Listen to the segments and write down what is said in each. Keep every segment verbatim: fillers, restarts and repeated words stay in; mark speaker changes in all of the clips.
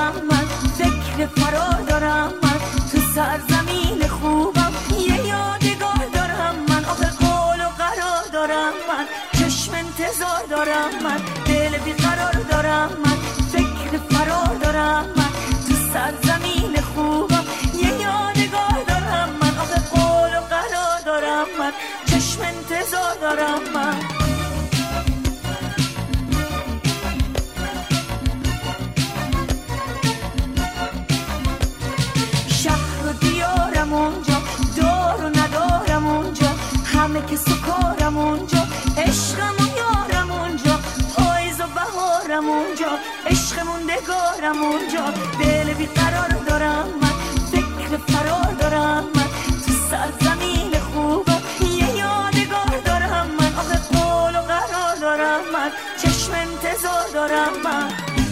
Speaker 1: دارم من، فکر فرار دارم من، تو سرزمین خوبم یه یادگار دارم من. آخه قول و قرار دارم من، چشم انتظار دارم من، دل بیقرار دارم من، فکر فرار دارم من، تو سرزمین خوبم یه یادگار دارم من. آخه قول و قرار دارم من، چشم انتظار دارم من. شهر و دیارم اونجا، دار و ندارم اونجا، همه که سکارم اونجا، عشقم و یارم اونجا، پاییز و بهارم اونجا، عشق موندگارم اونجا، دل بیقرار دارم من، فکر فرار دارم من، تو سرزمین خوبم یه یادگار دارم من. آخه قول و قرار دارم من، چشم انتظار دارم من.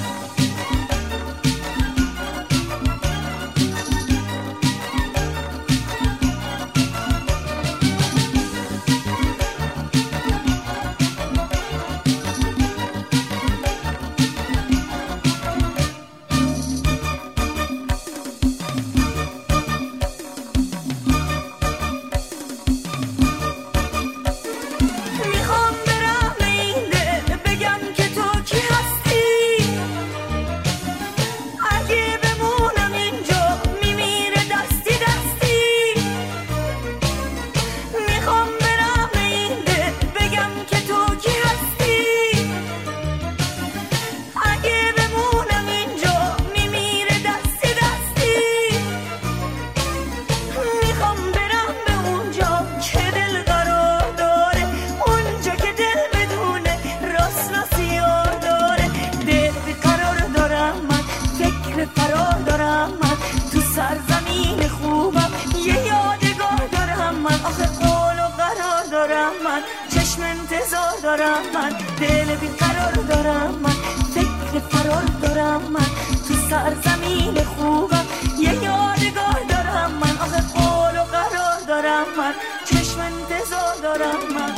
Speaker 1: چشم انتظار دارم من، دل بیقرار دارم من، فکر فرار دارم من، تو سرزمین خوبم یه یادگار دارم من. آخه قول و قرار دارم من، چشم انتظار دارم من.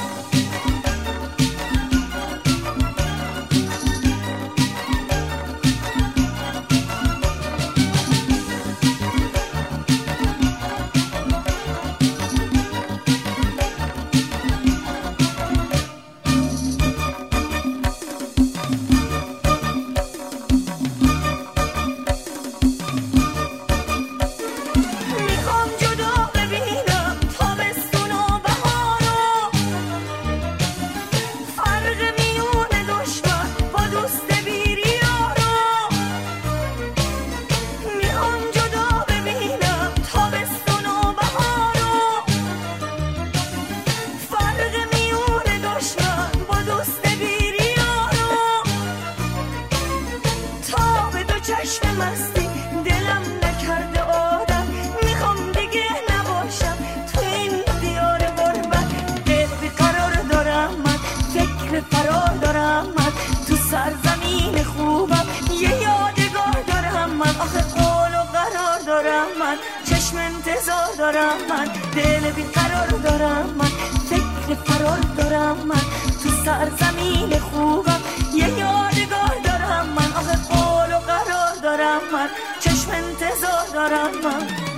Speaker 1: چشم مستی دلم نکرده آدم، میخوام دیگه نباشم تو این دیار غربت. دل بیقرار دارم من، فکر فرار دارم من، تو سرزمین خوبم یه یادگار دارم من. آخه قول و قرار دارم من، چشم انتظار دارم من، دل بیقرار دارم من، فکر فرار دارم من، تو سرزمین خوبم یه یادگار دارم من. آخه قول و قرار دارم من، چشم انتظار دارم من.